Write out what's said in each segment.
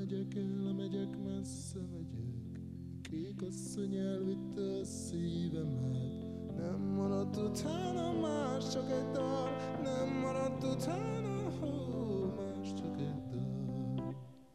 Elmegyek, messze megyek. Kék asszony elvitte a szívemet. Nem maradt utána más, csak egy dal. Nem maradt utána, más, csak egy dal.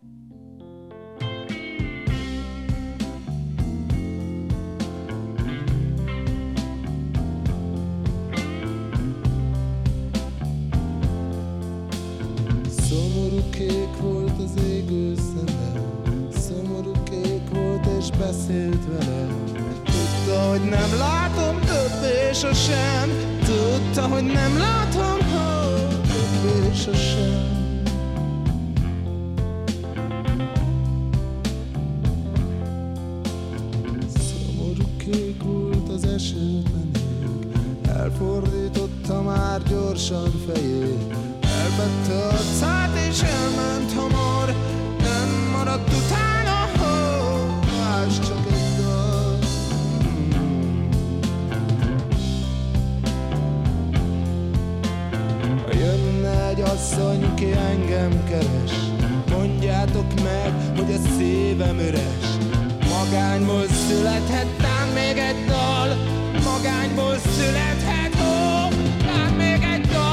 Szomorú kék volt az égő szeme, szomorú kék volt és beszélt velem. Tudta, hogy nem látom többé sosem, tudta, hogy nem látom többé sosem. Szomorú kék volt az esőtlen ég, elfordította már gyorsan fejét. Elvette arcát és elment hamar, nem maradt utána, más, csak egy dal. Ha jönne egy asszony, ki engem keres, mondjátok meg, hogy a szívem üres. Magányból születhettem még egy dal, magányból születhet, talán még egy dal.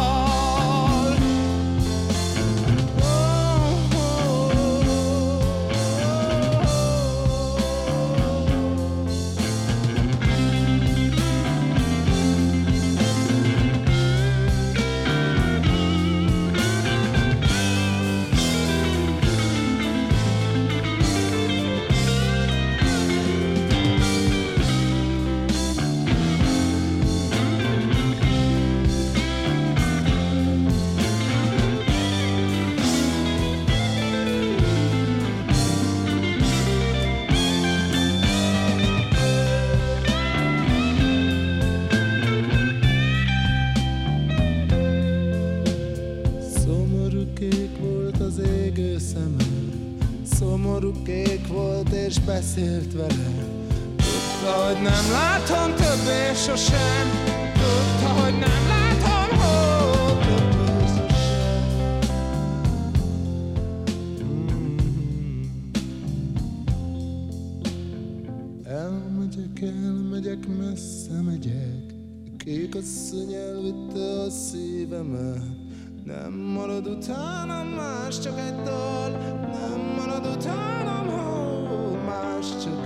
Szomorú kék volt és beszélt vele. Tudta, hogy nem látom többé sosem, tudta, hogy nem látom többé sosem. Elmegyek, messze megyek. Kék asszony elvitte a szívemet. Nem marad utána más, csak egy dal. Nem marad utána más, csak